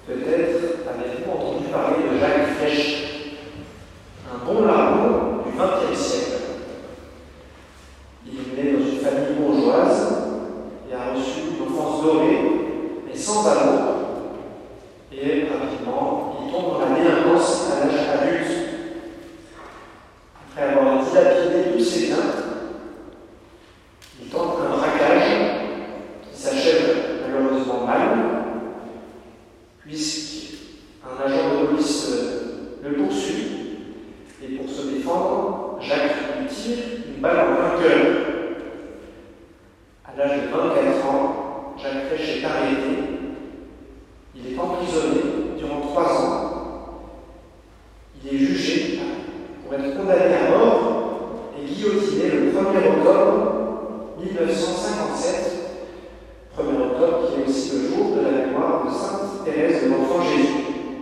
Peut-être avez-vous entendu parler de Jacques Fesch, un bon larron du XXe siècle. Il est né dans une famille bourgeoise et a reçu une enfance dorée, mais sans amour. Et rapidement, il tombe dans la délinquance à l'âge adulte. Après avoir dilapidé tous ses biens, il tente un braquage qui s'achève malheureusement mal, puisqu'un agent de police le poursuit, et pour se défendre, Jacques lui tire une balle en plein cœur. À l'âge de 24 ans, Jacques Fesch est arrêté. Il est emprisonné durant 3 ans. Il est jugé pour être condamné à mort et guillotiné le 1er octobre 1957, 1er octobre qui est aussi le jour de la mémoire de Sainte Thérèse de l'Enfant Jésus.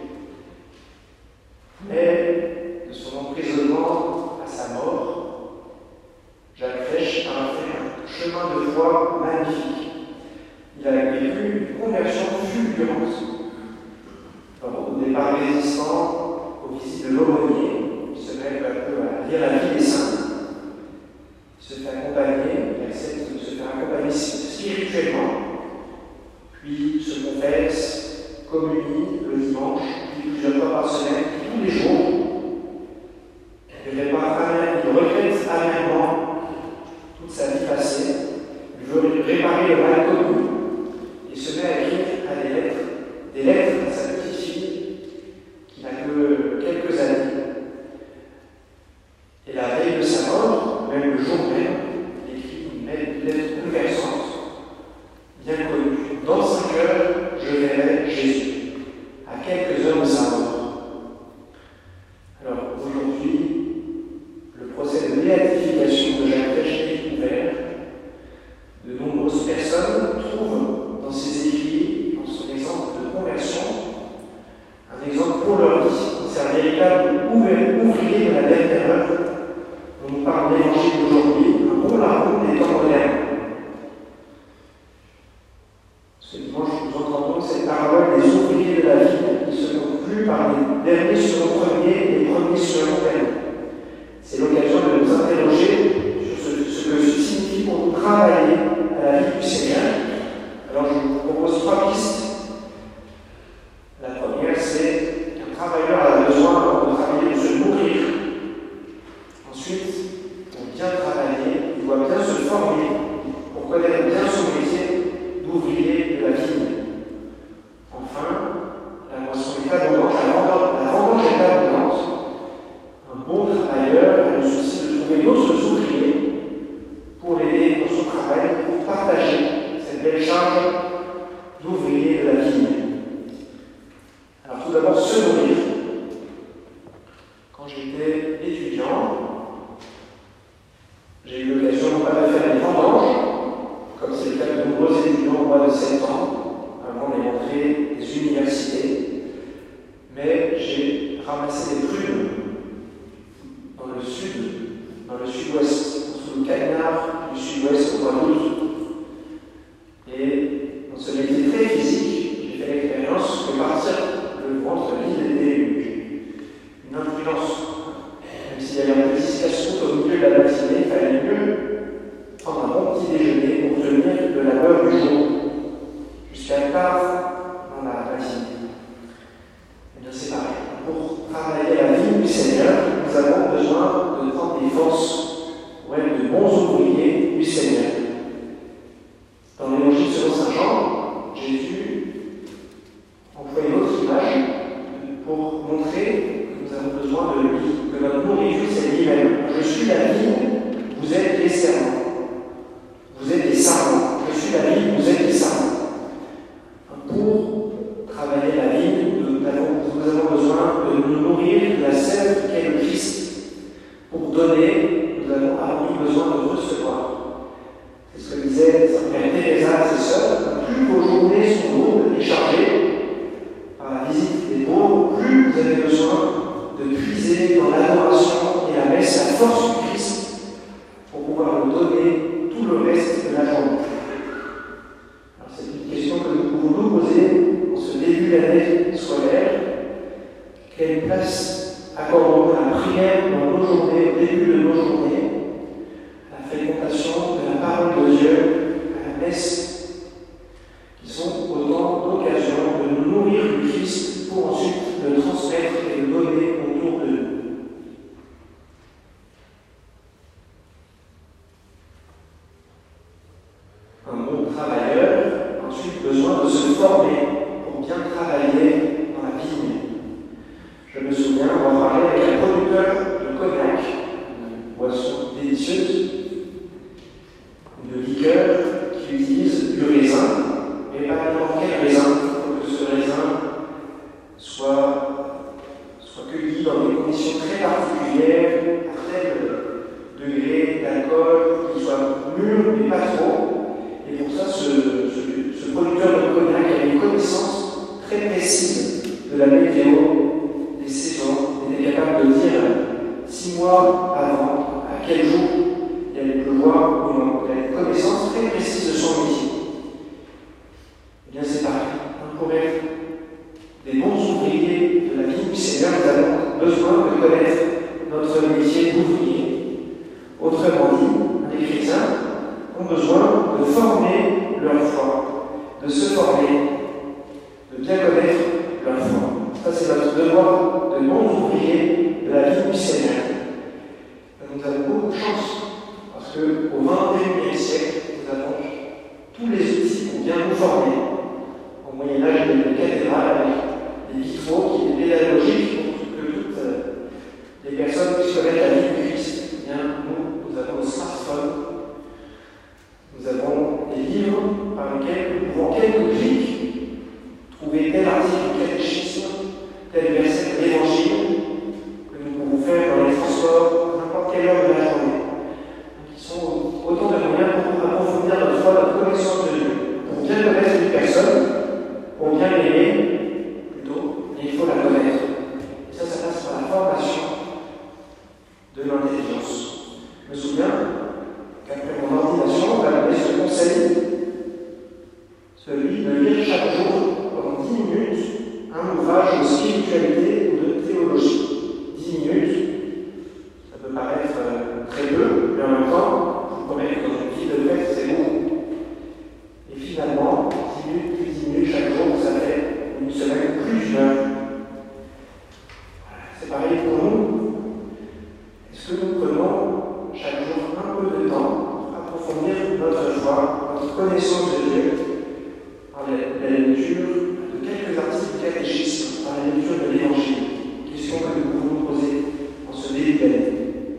Mais de son emprisonnement à sa mort, Jacques Fesch a fait un chemin de foi magnifique. Il a vécu une conversion fulgurante. Au départ résistant aux visites de l'aumônier, il se met peu à peu à lire la vie des saints. Il se fait accompagner, il accepte de se faire accompagner spirituellement, puis se confesse, communie le dimanche, puis plusieurs fois par semaine, puis tous les jours. Il regrette amèrement toute sa vie passée, il veut réparer le mal connu, et se met à écrire des lettres à sa petite fille qui n'a que quelques années. Et la veille de sa mort, même le jour même, il écrit une lettre bouleversante, bien connue. Dans 5 heures, je verrai Jésus, à quelques heures de sa mort. Alors aujourd'hui, le procès de béatification de Jacques Fesch est ouvert. De nombreuses personnes trouvent dans ses écrits, dans son exemple de conversion, un exemple pour leur vie. C'est un véritable ouvrier de la dernière heure dont nous parle l'Évangile d'aujourd'hui, un bon larron des temps modernes. Ce dimanche, nous entendons cette parole des ouvriers de la vie qui se conclut par les derniers seront premiers et les premiers seront derniers. C'est l'occasion de nous interroger sur ce que ceci signifie pour nous travailler à la vie du Seigneur. Alors je vous propose 3 pistes. La première, c'est qu'un travailleur a besoin de travailler pour se nourrir. Ensuite, pour bien travailler, il doit bien se former pour connaître bien son métier d'ouvrier de la vigne. Enfin, la moisson est abondante, la vendange est abondante. Un bon travailleur a le souci de trouver d'autres ouvriers pour l'aider dans son travail, pour partager cette belle charge d'ouvrier de la vigne. Alors tout d'abord, se nourrir. Quand j'étais étudiant, j'ai eu l'occasion non pas de faire des vendanges, comme c'est le cas de nombreux étudiants au mois de septembre, avant les rentrées des universités, mais j'ai ramassé des prunes dans le sud-ouest, sous le cagnard du sud-ouest au mois d'août. Et dans ce métier très physique, j'ai fait l'expérience de partir le ventre vide était une imprudence. Même s'il y avait un petit casse-croûte au milieu de la matinée, il fallait mieux prendre un bon petit déjeuner pour tenir le labeur du jour, jusqu'à tard dans la matinée. Et bien c'est pareil. Pour travailler la vie du Seigneur, nous avons besoin de prendre des forces pour être de bons ouvriers du Seigneur. Dans l'Évangile selon saint Jean, Jésus emploie une autre image pour montrer que nous avons besoin de lui, que notre nourriture c'est lui-même. Je suis la vigne, vous êtes les serments. Vous êtes des sarments. Je suis la vigne, vous êtes les sarments. Pour travailler la vigne, nous avons besoin de nous nourrir de la sève qu'est le Christ. Pour donner, nous avons avant tout besoin de recevoir. C'est ce que disait Sainte Mère Teresa à ses sœurs. Plus vos journées sont lourdes et chargées par la visite des pauvres, plus vous avez besoin de puiser dans l'adoration et la messe la force du Christ pour pouvoir nous donner tout le reste de la journée. Alors c'est une question que nous pouvons nous poser en ce début d'année Quelle place accordons-nous à la prière dans nos journées, au début de nos journées, à la fréquentation de la parole de Dieu, à la messe, qui sont autant d'occasions de nous nourrir du Christ pour ensuite le transmettre et le donner autour de nous. Un bon travailleur a ensuite besoin de se former pour bien travailler dans la vigne. Je me souviens avoir parlé avec un producteur de cognac, une boisson délicieuse, de liqueur qui utilise du raisin, mais pas n'importe quel raisin. Il faut que ce raisin soit cueilli dans des conditions très particulières, à tel degré d'alcool, qu'il soit mûr, mais pas trop. Et pour ça, ce producteur de cognac a une connaissance très précise de la météo, des saisons. Il était capable de dire 6 mois avant à quel jour il allait pleuvoir ou non. Il a une connaissance très précise de son métier. Eh bien, c'est pareil. Pour être des bons ouvriers de la vie du Seigneur, nous avons besoin de connaître notre métier d'ouvrier. Autrement dit, les chrétiens ont besoin de former leur foi, de se former, de bien connaître leur foi. Ça, c'est notre devoir de bons ouvriers de la vie du Seigneur. Nous avons beaucoup de chance, parce qu'au XXIe siècle, nous avons tous les outils pour bien nous former. Au Moyen-Âge, il y avait des cathédrales avec des vitraux qui étaient pédagogiques pour que toutes les personnes puissent connaître la vie du Christ. Eh bien, nous avons le smartphone. Nous avons des livres par lesquels nous pouvons, en quelques clics, trouver tel article, tel catéchisme, tel verset de l'Évangile, que nous pouvons faire dans les transports, à n'importe quelle heure de la journée. Donc, ils sont autant de moyens pour approfondir notre foi, notre connaissance de Dieu. Pour bien connaître une personne, pour bien l'aimer, plutôt, il faut la connaître. Et ça passe par la formation de l'intelligence. Je me souviens qu'après mon ordination, on m'a donné ce conseil, celui de lire chaque jour, pendant 10 minutes, un ouvrage de spiritualité ou de théologie. 10 minutes, ça peut paraître très peu, mais en même temps, je vous promets que dans une vie de fête, c'est beaucoup. Et finalement, 10 minutes puis 10 minutes chaque jour, ça fait une semaine plus d'une heure. C'est pareil pour nous. Est-ce que nous prenons chaque jour un peu de temps pour approfondir notre foi, notre connaissance de Dieu, par la lecture de quelques articles du catéchisme, par la lecture de l'Évangile? Question que nous pouvons nous poser en ce début d'année.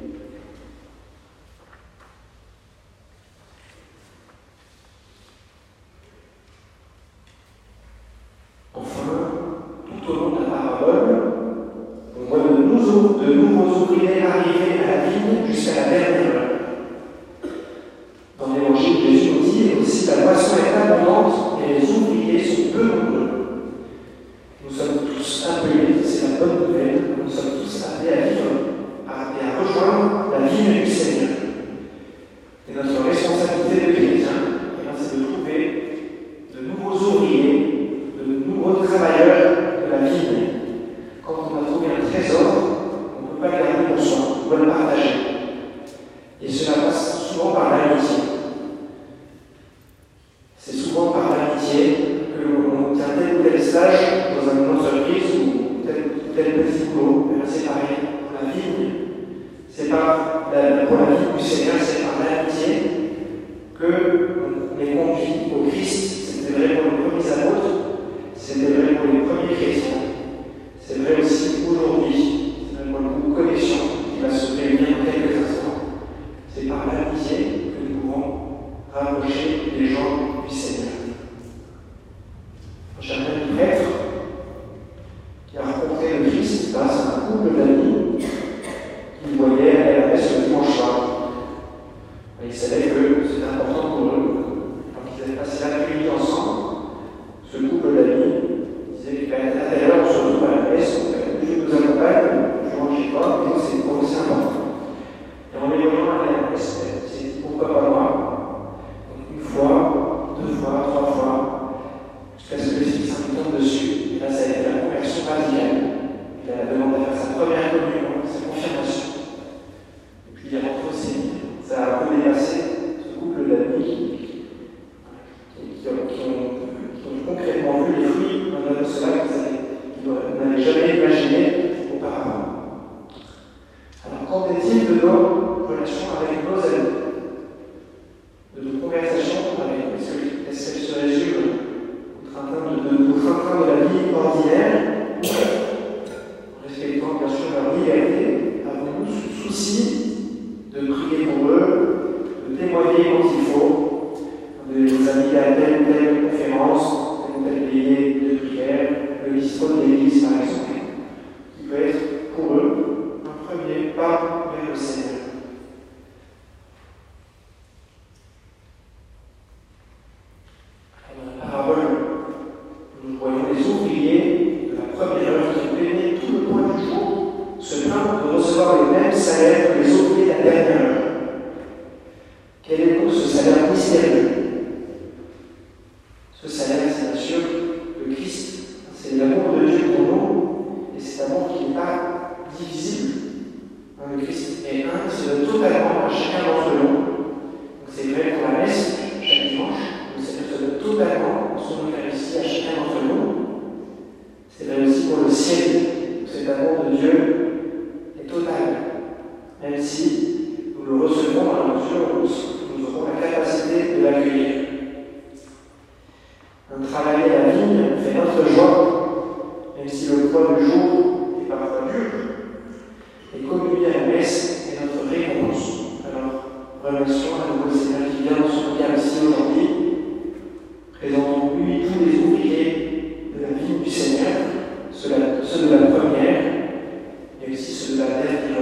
Enfin, tout au long de la parole, on voit de nouveaux ouvriers arriver à la vigne jusqu'à la dernière heure. Dans l'Évangile, Jésus nous dit aussi la moisson est abondante et les ouvriers sont peu nombreux. Nous sommes tous appelés, c'est la bonne nouvelle, nous sommes tous appelés à vivre et à rejoindre la vigne du Seigneur. Et notre responsabilité de chrétien, c'est de trouver de nouveaux ouvriers, de nouveaux travailleurs de la vigne. Quand on a trouvé un trésor, on ne peut pas le garder pour soi, on doit le partager. Et cela passe souvent par l'amitié. C'est souvent par l'amitié que l'on tient tel ou tel stage dans une entreprise ou tel petit boulot. C'est pareil pour la vigne. C'est pas pour la vie du Seigneur, c'est par l'amitié que l'on est conduit au Christ. C'était vrai pour les premiers apôtres, c'était vrai pour les premiers chrétiens. C'est vrai aussi aujourd'hui, c'est vrai pour le groupe Connexion qui va se réunir dans quelques instants. C'est par l'amitié que nous pouvons rapprocher les gens du Seigneur. Un jeune prêtre qui a rencontré le Christ grâce à un couple d'amis de nos relations avec nos amis, de nos conversations avec eux. Est-ce qu'elles se résument au train-train de la vie ordinaire, en respectant bien sûr leur liberté? Avons-nous ce souci de prier pour eux, de témoigner quand il faut, de les inviter à telle ou telle conférence, tel ou tel veillée de prière, le bistrot de l'église par exemple, qui peut être pour eux un premier pas vers le Seigneur. Dans la parabole, nous voyons les ouvriers de la première heure qui peinaient tout le mois du jour se plaindre de recevoir les mêmes salaires que les ouvriers de la dernière heure. Quel est donc ce salaire mystérieux? Ce salaire, c'est bien sûr le Christ. C'est l'amour de Dieu pour nous, et cet amour qui n'est pas divisible. Le Christ est un, il se donne totalement à chacun d'entre nous. Donc c'est vrai pour la messe chaque dimanche, le Seigneur se donne totalement en son Eucharistie à chacun d'entre nous. C'est vrai aussi pour le ciel, où cet amour de Dieu est total, même si nous le recevons dans la mesure où nous aurons la capacité de l'accueillir. Travailler la vigne fait notre joie, même si le poids du jour est parfois dur. Et communier à la messe est notre réponse. Alors, remercions à nouveau le Seigneur qui vient dans son regard ici aujourd'hui. Présentons-lui tous les ouvriers de la vigne du Seigneur, ceux de la première, mais aussi ceux de la dernière.